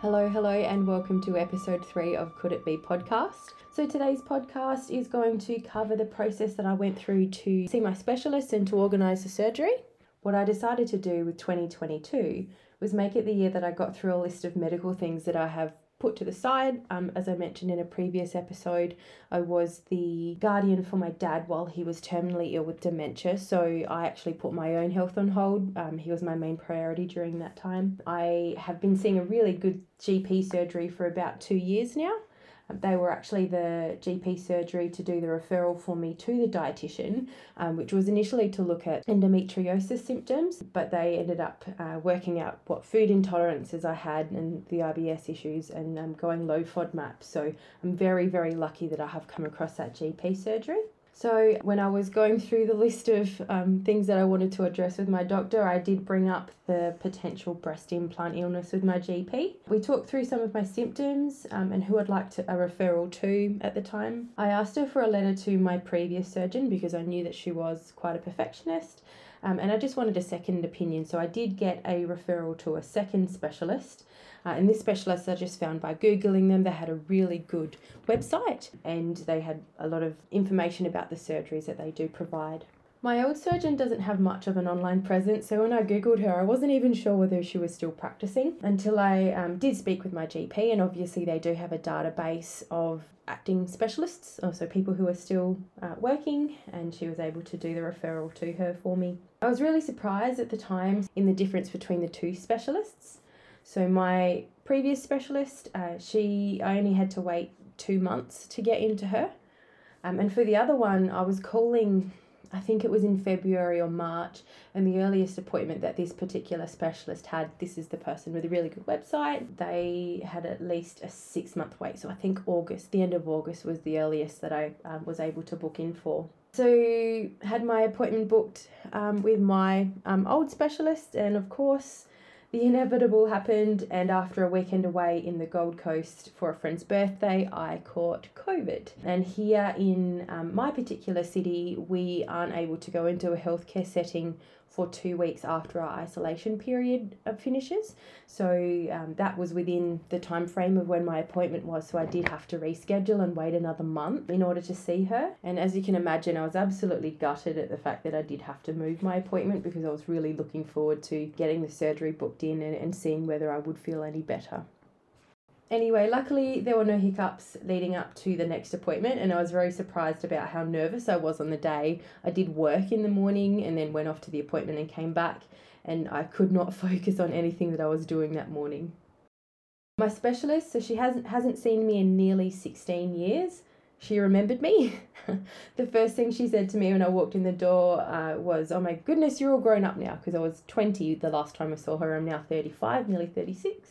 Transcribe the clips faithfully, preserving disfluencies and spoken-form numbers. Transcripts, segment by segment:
Hello, hello, and welcome to episode three of Could It Be podcast. So today's podcast is going to cover the process that I went through to see my specialist and to organise the surgery. What I decided to do with twenty twenty-two was make it the year that I got through a list of medical things that I have put to the side. Um, as I mentioned in a previous episode, I was the guardian for my dad while he was terminally ill with dementia, so I actually put my own health on hold. Um, he was my main priority during that time. I have been seeing a really good G P surgery for about two years now. They were actually the G P surgery to do the referral for me to the dietitian, um, which was initially to look at endometriosis symptoms, but they ended up uh, working out what food intolerances I had and the I B S issues and um, going low FODMAP. So I'm very, very lucky that I have come across that G P surgery. So when I was going through the list of um, things that I wanted to address with my doctor, I did bring up the potential breast implant illness with my G P. We talked through some of my symptoms um, and who I'd like to, a referral to at the time. I asked her for a letter to my previous surgeon because I knew that she was quite a perfectionist, um, and I just wanted a second opinion. So I did get a referral to a second specialist. Uh, and this specialist I just found by Googling them. They had a really good website and they had a lot of information about the surgeries that they do provide. My old surgeon doesn't have much of an online presence, so when I Googled her, I wasn't even sure whether she was still practicing until I um, did speak with my G P, and obviously they do have a database of acting specialists, also people who are still uh, working, and she was able to do the referral to her for me. I was really surprised at the time in the difference between the two specialists. So my previous specialist, uh, she I only had to wait two months to get into her. Um, and for the other one, I was calling, I think it was in February or March, and the earliest appointment that this particular specialist had, this is the person with a really good website, they had at least a six month wait. So I think August, the end of August was the earliest that I um, was able to book in for. So had my appointment booked um, with my um, old specialist, and of course, the inevitable happened, and after a weekend away in the Gold Coast for a friend's birthday, I caught COVID. And here in um, my particular city, we aren't able to go into a healthcare setting for two weeks after our isolation period finishes. So um, that was within the time frame of when my appointment was, so I did have to reschedule and wait another month in order to see her. And as you can imagine, I was absolutely gutted at the fact that I did have to move my appointment because I was really looking forward to getting the surgery booked in and, and seeing whether I would feel any better. Anyway, luckily there were no hiccups leading up to the next appointment, and I was very surprised about how nervous I was on the day. I did work in the morning and then went off to the appointment and came back, and I could not focus on anything that I was doing that morning. My specialist, so she hasn't hasn't seen me in nearly sixteen years. She remembered me. The first thing she said to me when I walked in the door uh, was, "Oh my goodness, you're all grown up now," because I was twenty the last time I saw her. I'm now thirty-five, nearly thirty-six.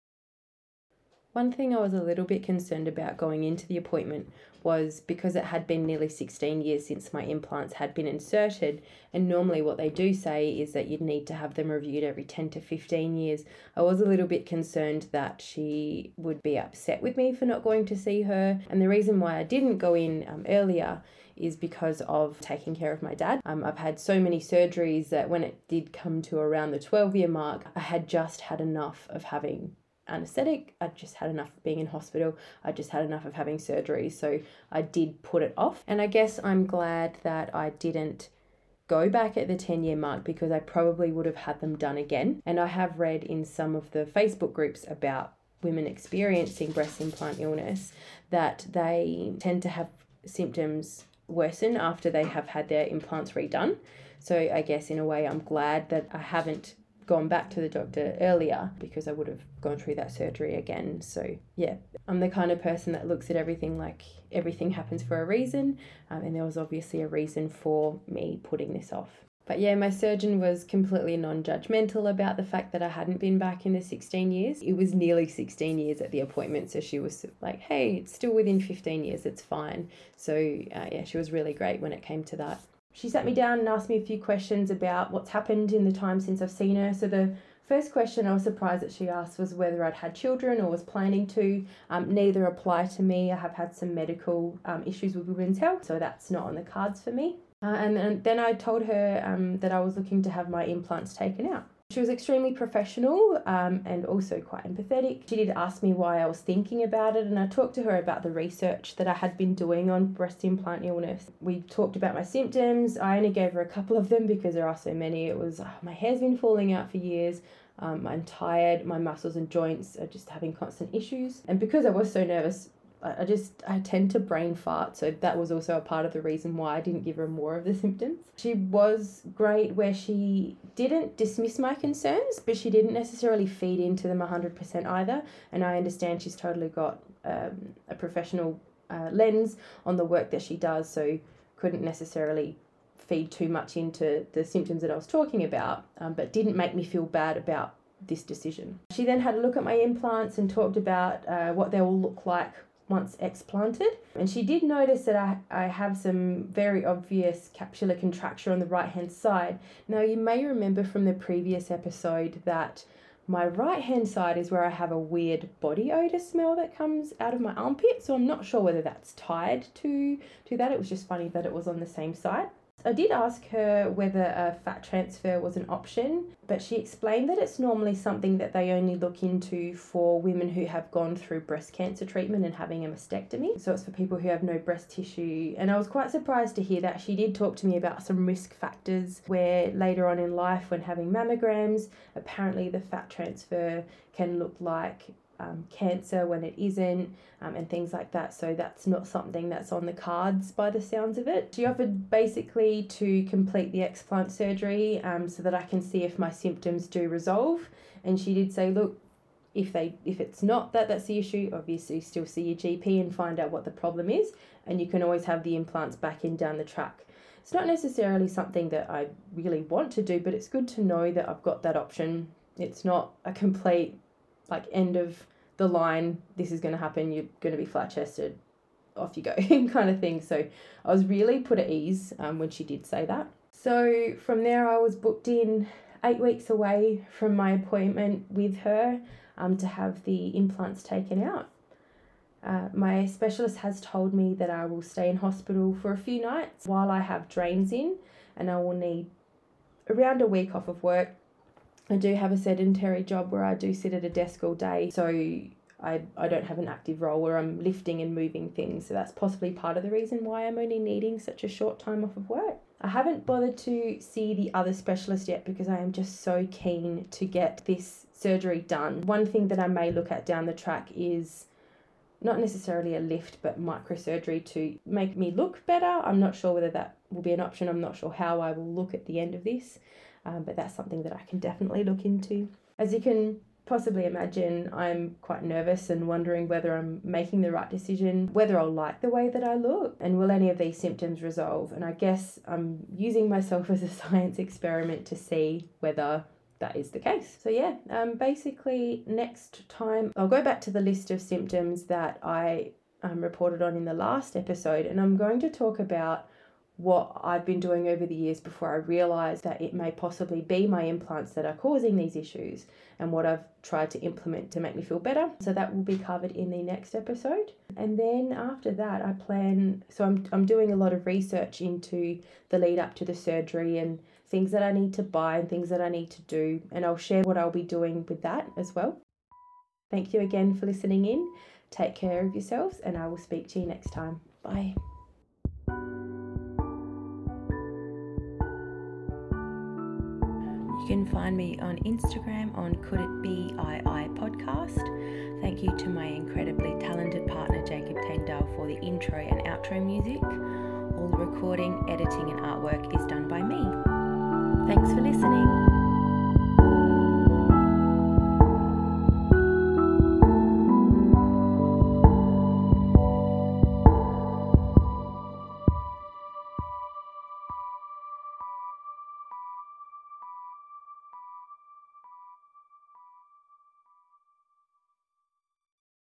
One thing I was a little bit concerned about going into the appointment was because it had been nearly sixteen years since my implants had been inserted, and normally what they do say is that you'd need to have them reviewed every ten to fifteen years. I was a little bit concerned that she would be upset with me for not going to see her, and the reason why I didn't go in um, earlier is because of taking care of my dad. Um, I've had so many surgeries that when it did come to around the twelve year mark, I had just had enough of having anesthetic. I just had enough of being in hospital. I just had enough of having surgery. So I did put it off. And I guess I'm glad that I didn't go back at the ten year mark because I probably would have had them done again. And I have read in some of the Facebook groups about women experiencing breast implant illness that they tend to have symptoms worsen after they have had their implants redone. So I guess in a way I'm glad that I haven't gone back to the doctor earlier because I would have gone through that surgery again. So yeah, I'm the kind of person that looks at everything like everything happens for a reason, um, and there was obviously a reason for me putting this off. But yeah, my surgeon was completely non-judgmental about the fact that I hadn't been back in the sixteen years. It was nearly sixteen years at the appointment, so she was like, hey, it's still within fifteen years, it's fine. So uh, yeah, she was really great when it came to that. She sat me down and asked me a few questions about what's happened in the time since I've seen her. So the first question I was surprised that she asked was whether I'd had children or was planning to. Um, neither apply to me. I have had some medical um, issues with women's health, so that's not on the cards for me. Uh, and, and then I told her um, that I was looking to have my implants taken out. She was extremely professional um, and also quite empathetic. She did ask me why I was thinking about it, and I talked to her about the research that I had been doing on breast implant illness. We talked about my symptoms. I only gave her a couple of them because there are so many. It was, oh, my hair's been falling out for years. Um, I'm tired. My muscles and joints are just having constant issues. And because I was so nervous, I just, I tend to brain fart, so that was also a part of the reason why I didn't give her more of the symptoms. She was great where she didn't dismiss my concerns, but she didn't necessarily feed into them one hundred percent either, and I understand she's totally got um, a professional uh, lens on the work that she does, so couldn't necessarily feed too much into the symptoms that I was talking about, um, but didn't make me feel bad about this decision. She then had a look at my implants and talked about uh, what they will look like once explanted, and she did notice that I, I have some very obvious capsular contracture on the right hand side. Now, you may remember from the previous episode that my right hand side is where I have a weird body odor smell that comes out of my armpit, so I'm not sure whether that's tied to to that. It was just funny that it was on the same side. I did ask her whether a fat transfer was an option, but she explained that it's normally something that they only look into for women who have gone through breast cancer treatment and having a mastectomy. So it's for people who have no breast tissue. And I was quite surprised to hear that. She did talk to me about some risk factors where later on in life when having mammograms, apparently the fat transfer can look like Um, cancer when it isn't, um, and things like that. So that's not something that's on the cards by the sounds of it. She offered basically to complete the explant surgery um, so that I can see if my symptoms do resolve. And she did say, look, if they if it's not that that's the issue, obviously still see your G P and find out what the problem is, and you can always have the implants back in down the track. It's not necessarily something that I really want to do, but it's good to know that I've got that option. It's not a complete like end of the line, this is going to happen, you're going to be flat chested, off you go kind of thing. So I was really put at ease um, when she did say that. So from there I was booked in eight weeks away from my appointment with her um, to have the implants taken out. Uh, my specialist has told me that I will stay in hospital for a few nights while I have drains in, and I will need around a week off of work. I do have a sedentary job where I do sit at a desk all day, so I, I don't have an active role where I'm lifting and moving things, so that's possibly part of the reason why I'm only needing such a short time off of work. I haven't bothered to see the other specialist yet because I am just so keen to get this surgery done. One thing that I may look at down the track is not necessarily a lift, but microsurgery to make me look better. I'm not sure whether that will be an option. I'm not sure how I will look at the end of this. Um, but that's something that I can definitely look into. As you can possibly imagine, I'm quite nervous and wondering whether I'm making the right decision, whether I'll like the way that I look, and will any of these symptoms resolve. And I guess I'm using myself as a science experiment to see whether that is the case. So yeah, um, basically next time I'll go back to the list of symptoms that I um, reported on in the last episode, and I'm going to talk about what I've been doing over the years before I realised that it may possibly be my implants that are causing these issues, and what I've tried to implement to make me feel better. So that will be covered in the next episode. And then after that I plan, so I'm, I'm doing a lot of research into the lead up to the surgery and things that I need to buy and things that I need to do, and I'll share what I'll be doing with that as well. Thank you again for listening in. Take care of yourselves, and I will speak to you next time. Bye. You can find me on Instagram on Could It Be I I Podcast. Thank you to my incredibly talented partner Jacob Tyndale for the intro and outro music. All the recording, editing and artwork is done by me. Thanks for listening.